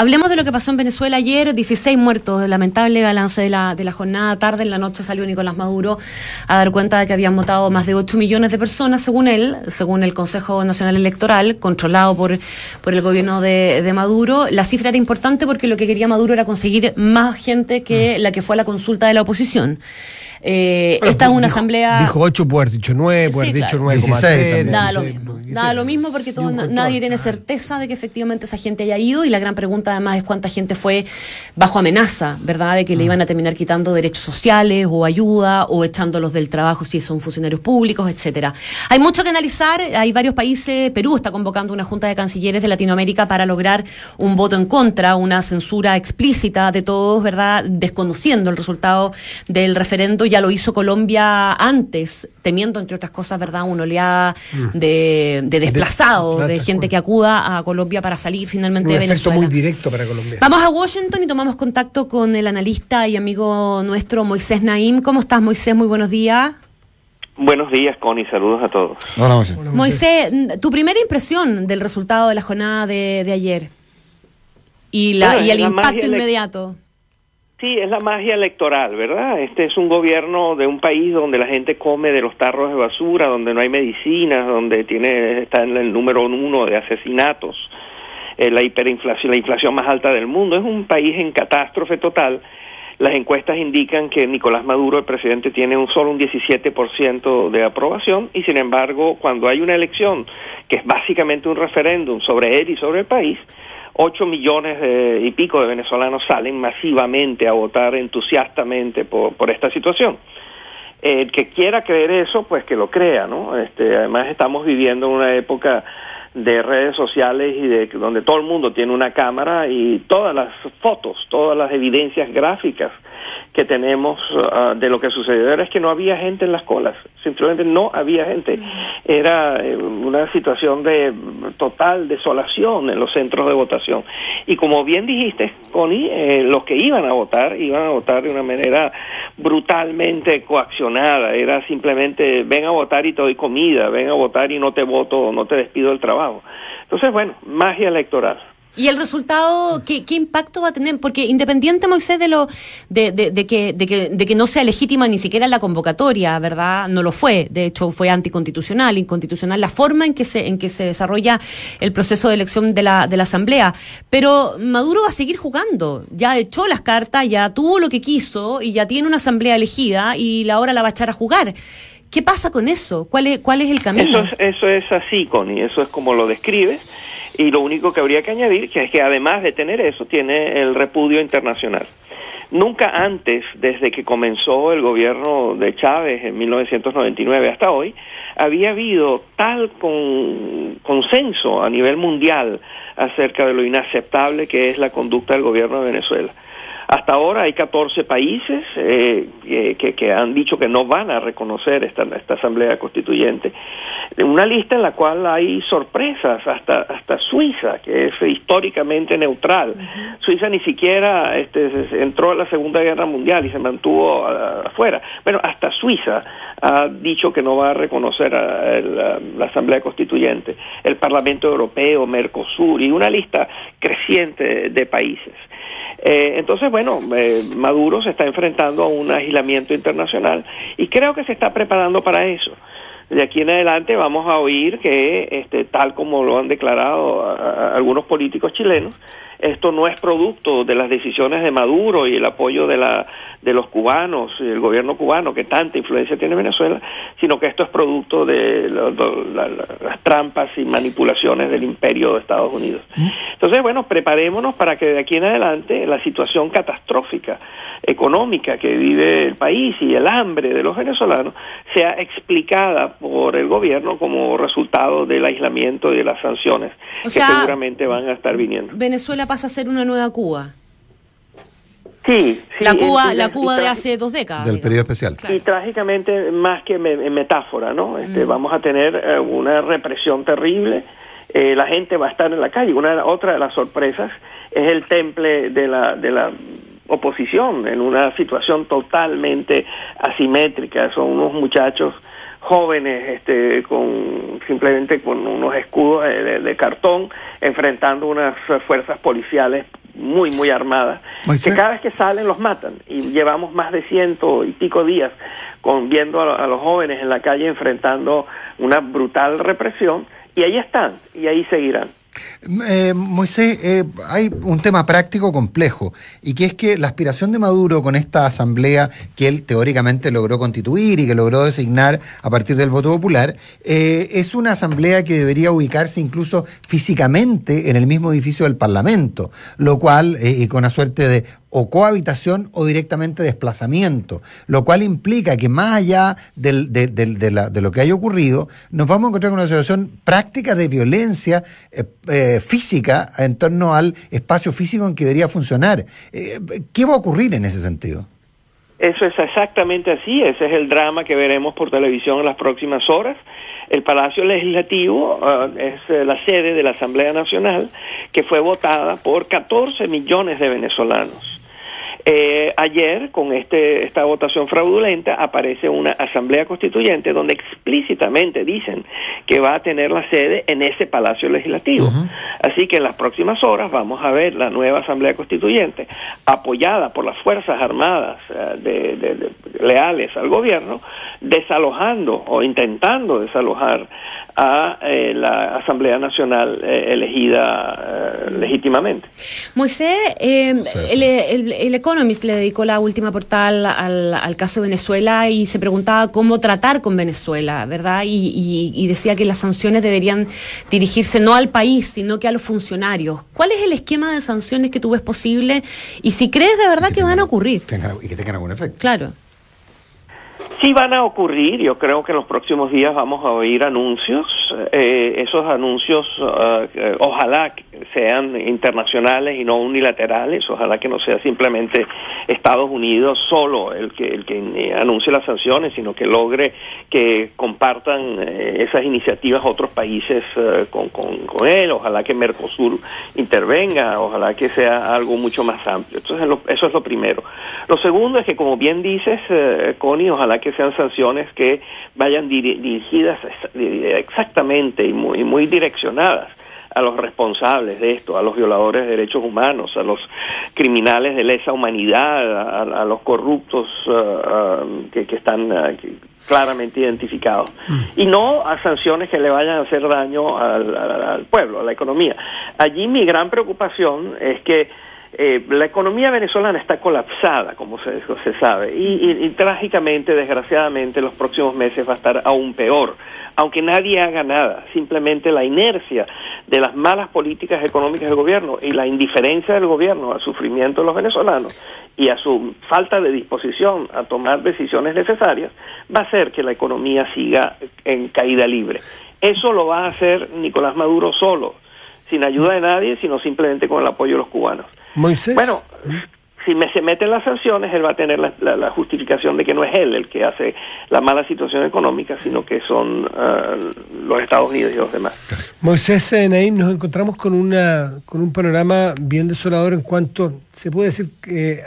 Hablemos de lo que pasó en Venezuela ayer, 16 muertos, lamentable balance de la jornada. Tarde en la noche salió Nicolás Maduro a dar cuenta de que habían votado más de 8 millones de personas, según él, según el Consejo Nacional Electoral, controlado por el gobierno de Maduro. La cifra era importante porque lo que quería Maduro era conseguir más gente que la que fue a la consulta de la oposición. Esta es una asamblea... Dijo 8, puede haber dicho 9, puede haber dicho 9,3. Nada lo mismo porque nadie tiene certeza de que efectivamente esa gente haya ido, y la gran pregunta además es cuánta gente fue bajo amenaza, ¿verdad?, de que le iban a terminar quitando derechos sociales o ayuda o echándolos del trabajo si son funcionarios públicos, etcétera. Hay mucho que analizar, hay varios países. Perú está convocando una junta de cancilleres de Latinoamérica para lograr un voto en contra, una censura explícita de todos, ¿verdad?, desconociendo el resultado del referendo. Ya lo hizo Colombia antes, temiendo, entre otras cosas, ¿verdad?, una oleada de desplazados, de gente que acuda a Colombia para salir finalmente de Venezuela. Un efecto muy directo para Colombia. Vamos a Washington y tomamos contacto con el analista y amigo nuestro, Moisés Naim. ¿Cómo estás, Moisés? Muy buenos días. Buenos días, Connie. Saludos a todos. Hola, Moisés. Moisés, tu primera impresión del resultado de la jornada de ayer y el impacto inmediato. Sí, es la magia electoral, ¿verdad? Este es un gobierno de un país donde la gente come de los tarros de basura, donde no hay medicinas, donde está en el número 1 de asesinatos, la inflación más alta del mundo. Es un país en catástrofe total. Las encuestas indican que Nicolás Maduro, el presidente, tiene solo un 17% de aprobación, y sin embargo, cuando hay una elección, que es básicamente un referéndum sobre él y sobre el país, 8 millones y pico de venezolanos salen masivamente a votar entusiastamente por esta situación. El que quiera creer eso, pues que lo crea, ¿no? Además estamos viviendo una época de redes sociales y donde todo el mundo tiene una cámara, y todas las fotos, todas las evidencias gráficas que tenemos de lo que sucedió es que no había gente en las colas, simplemente no había gente. Era una situación de total desolación en los centros de votación. Y como bien dijiste, Connie, los que iban a votar de una manera brutalmente coaccionada. Era simplemente, ven a votar y te doy comida, ven a votar y no te voto, no te despido del trabajo. Entonces, bueno, magia electoral. ¿Y el resultado qué impacto va a tener? Porque independiente, Moisés, de que no sea legítima ni siquiera la convocatoria, ¿verdad? No lo fue. De hecho, fue inconstitucional la forma en que se desarrolla el proceso de elección de la Asamblea. Pero Maduro va a seguir jugando. Ya echó las cartas, ya tuvo lo que quiso y ya tiene una Asamblea elegida y ahora la va a echar a jugar. ¿Qué pasa con eso? ¿Cuál es el camino? Eso es así, Connie. Eso es como lo describes. Y lo único que habría que añadir es que además de tener eso, tiene el repudio internacional. Nunca antes, desde que comenzó el gobierno de Chávez en 1999 hasta hoy, había habido tal consenso a nivel mundial acerca de lo inaceptable que es la conducta del gobierno de Venezuela. Hasta ahora hay 14 países que han dicho que no van a reconocer esta Asamblea Constituyente. Una lista en la cual hay sorpresas, hasta Suiza, que es históricamente neutral. Uh-huh. Suiza ni siquiera entró a la Segunda Guerra Mundial y se mantuvo afuera. Bueno, hasta Suiza ha dicho que no va a reconocer la Asamblea Constituyente. El Parlamento Europeo, Mercosur y una lista creciente de países. Entonces, bueno, Maduro se está enfrentando a un aislamiento internacional y creo que se está preparando para eso. De aquí en adelante vamos a oír que, tal como lo han declarado algunos políticos chilenos, esto no es producto de las decisiones de Maduro y el apoyo de los cubanos y el gobierno cubano que tanta influencia tiene en Venezuela, sino que esto es producto de las trampas y manipulaciones del imperio de Estados Unidos. Entonces, bueno, preparémonos para que de aquí en adelante la situación catastrófica económica que vive el país y el hambre de los venezolanos sea explicada por el gobierno como resultado del aislamiento y de las sanciones que seguramente van a estar viniendo. Venezuela pasa a ser una nueva Cuba. Sí, la Cuba de hace 2 décadas. Del periodo especial. Y trágicamente, más que metáfora, ¿no? Vamos a tener una represión terrible. La gente va a estar en la calle. Otra de las sorpresas es el temple de la oposición en una situación totalmente asimétrica. Son unos muchachos jóvenes simplemente con unos escudos de cartón enfrentando unas fuerzas policiales muy, muy armadas, que cada vez que salen los matan. Y llevamos más de 100 y pico días viendo a los jóvenes en la calle enfrentando una brutal represión, y ahí están, y ahí seguirán. Moisés, hay un tema práctico complejo, y que es que la aspiración de Maduro con esta asamblea que él teóricamente logró constituir y que logró designar a partir del voto popular, es una asamblea que debería ubicarse incluso físicamente en el mismo edificio del Parlamento, lo cual, con una suerte de o cohabitación o directamente desplazamiento, lo cual implica que más allá de lo que haya ocurrido, nos vamos a encontrar con una situación práctica de violencia física en torno al espacio físico en que debería funcionar. ¿Qué va a ocurrir en ese sentido? Eso es exactamente así, ese es el drama que veremos por televisión en las próximas horas. El Palacio Legislativo es la sede de la Asamblea Nacional, que fue votada por 14 millones de venezolanos. Ayer, con esta votación fraudulenta, aparece una asamblea constituyente donde explícitamente dicen que va a tener la sede en ese Palacio Legislativo. Uh-huh. Así que en las próximas horas vamos a ver la nueva asamblea constituyente apoyada por las Fuerzas Armadas leales al gobierno, desalojando o intentando desalojar a la Asamblea Nacional elegida legítimamente. Moisés, el Economist le dedicó la última portada al caso de Venezuela y se preguntaba cómo tratar con Venezuela, ¿verdad? Y decía que las sanciones deberían dirigirse no al país, sino que a los funcionarios. ¿Cuál es el esquema de sanciones que tú ves posible y si crees de verdad que van a ocurrir? Y que tengan algún efecto. Claro. Sí van a ocurrir, yo creo que en los próximos días vamos a oír anuncios, esos anuncios ojalá sean internacionales y no unilaterales, ojalá que no sea simplemente Estados Unidos solo el que anuncie las sanciones, sino que logre que compartan esas iniciativas otros países con él, ojalá que Mercosur intervenga, ojalá que sea algo mucho más amplio. Entonces eso es lo primero. Lo segundo es que, como bien dices, Connie, ojalá que sean sanciones que vayan dirigidas exactamente y muy direccionadas a los responsables de esto, a los violadores de derechos humanos, a los criminales de lesa humanidad, a los corruptos que están claramente identificados. Y no a sanciones que le vayan a hacer daño al pueblo, a la economía. Allí mi gran preocupación es que la economía venezolana está colapsada, como se sabe, y trágicamente, desgraciadamente, los próximos meses va a estar aún peor, aunque nadie haga nada. Simplemente la inercia de las malas políticas económicas del gobierno y la indiferencia del gobierno al sufrimiento de los venezolanos y a su falta de disposición a tomar decisiones necesarias va a hacer que la economía siga en caída libre. Eso lo va a hacer Nicolás Maduro solo, sin ayuda de nadie, sino simplemente con el apoyo de los cubanos. Moisés. Bueno, si se meten las sanciones, él va a tener la justificación de que no es él el que hace la mala situación económica, sino que son los Estados Unidos y los demás. Moisés, Naim, nos encontramos con un panorama bien desolador en cuanto, se puede decir que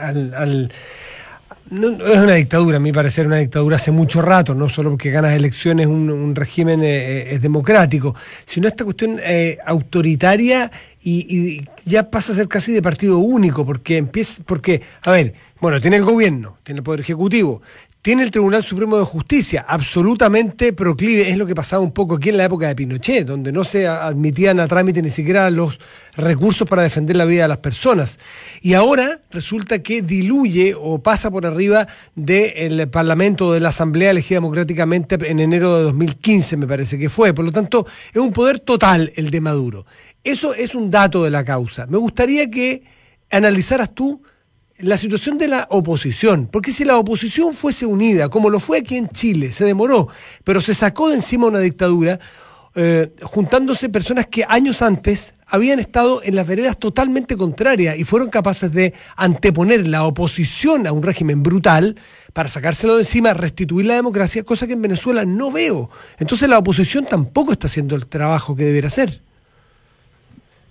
no es una dictadura, a mi parecer una dictadura hace mucho rato, no solo porque ganas elecciones un régimen es democrático, sino esta cuestión autoritaria y ya pasa a ser casi de partido único, porque a ver, bueno, tiene el gobierno, tiene el Poder Ejecutivo, tiene el Tribunal Supremo de Justicia, absolutamente proclive, es lo que pasaba un poco aquí en la época de Pinochet, donde no se admitían a trámite ni siquiera los recursos para defender la vida de las personas. Y ahora resulta que diluye o pasa por arriba del Parlamento o de la Asamblea elegida democráticamente en enero de 2015, me parece que fue. Por lo tanto, es un poder total el de Maduro. Eso es un dato de la causa. Me gustaría que analizaras tú la situación de la oposición, porque si la oposición fuese unida, como lo fue aquí en Chile, se demoró, pero se sacó de encima una dictadura, juntándose personas que años antes habían estado en las veredas totalmente contrarias y fueron capaces de anteponer la oposición a un régimen brutal para sacárselo de encima, restituir la democracia, cosa que en Venezuela no veo. Entonces la oposición tampoco está haciendo el trabajo que debiera hacer.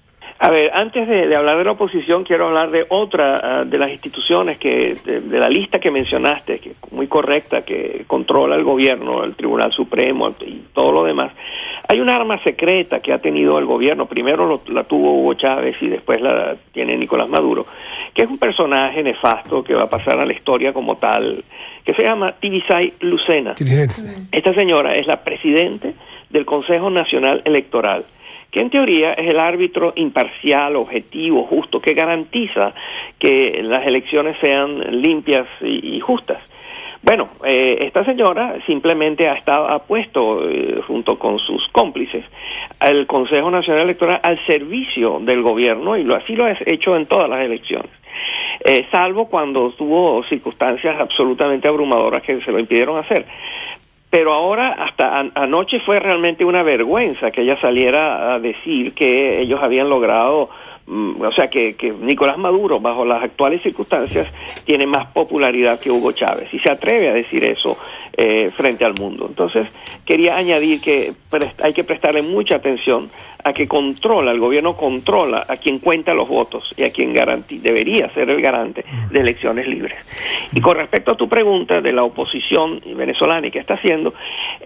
A ver, antes de hablar de la oposición, quiero hablar de otra de las instituciones de la lista que mencionaste, que es muy correcta, que controla el gobierno, el Tribunal Supremo y todo lo demás. Hay un arma secreta que ha tenido el gobierno, primero la tuvo Hugo Chávez y después la tiene Nicolás Maduro, que es un personaje nefasto que va a pasar a la historia como tal, que se llama Tibisay Lucena. Esta señora es la presidente del Consejo Nacional Electoral, que en teoría es el árbitro imparcial, objetivo, justo, que garantiza que las elecciones sean limpias y justas. Bueno, esta señora simplemente ha puesto, junto con sus cómplices, al Consejo Nacional Electoral al servicio del gobierno, y así lo ha hecho en todas las elecciones. Salvo cuando tuvo circunstancias absolutamente abrumadoras que se lo impidieron hacer. Pero ahora, hasta anoche fue realmente una vergüenza que ella saliera a decir que ellos habían logrado, o sea, que Nicolás Maduro, bajo las actuales circunstancias, tiene más popularidad que Hugo Chávez, y se atreve a decir eso frente al mundo. Entonces, quería añadir que hay que prestarle mucha atención a que el gobierno controla a quien cuenta los votos y a quien debería ser el garante de elecciones libres. Y con respecto a tu pregunta de la oposición venezolana y qué está haciendo,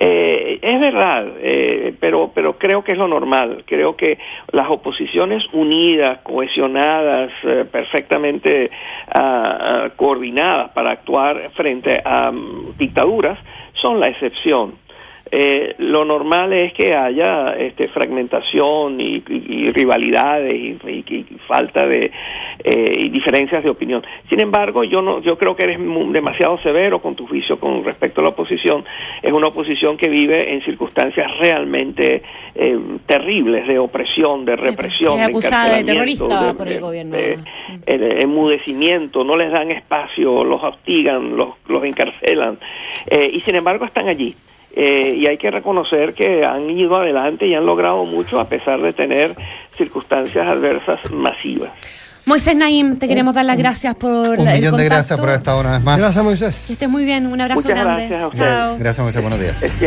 es verdad, pero creo que es lo normal. Creo que las oposiciones unidas, cohesionadas, perfectamente coordinadas para actuar frente a dictaduras son la excepción. Lo normal es que haya fragmentación y rivalidades y falta de y diferencias de opinión. Sin embargo, yo creo que eres demasiado severo con tu juicio con respecto a la oposición. Es una oposición que vive en circunstancias realmente terribles de opresión, de represión, es acusada de terrorista por el gobierno. Enmudecimiento, no les dan espacio, los hostigan, los encarcelan, y sin embargo están allí. Y hay que reconocer que han ido adelante y han logrado mucho a pesar de tener circunstancias adversas masivas. Moisés Naim, te queremos dar las gracias por el contacto. Un millón de gracias por haber estado una vez más. Gracias, Moisés. Que estés muy bien, un abrazo Muchas grande. gracias a ustedes. Chao. Gracias, Moisés, buenos días.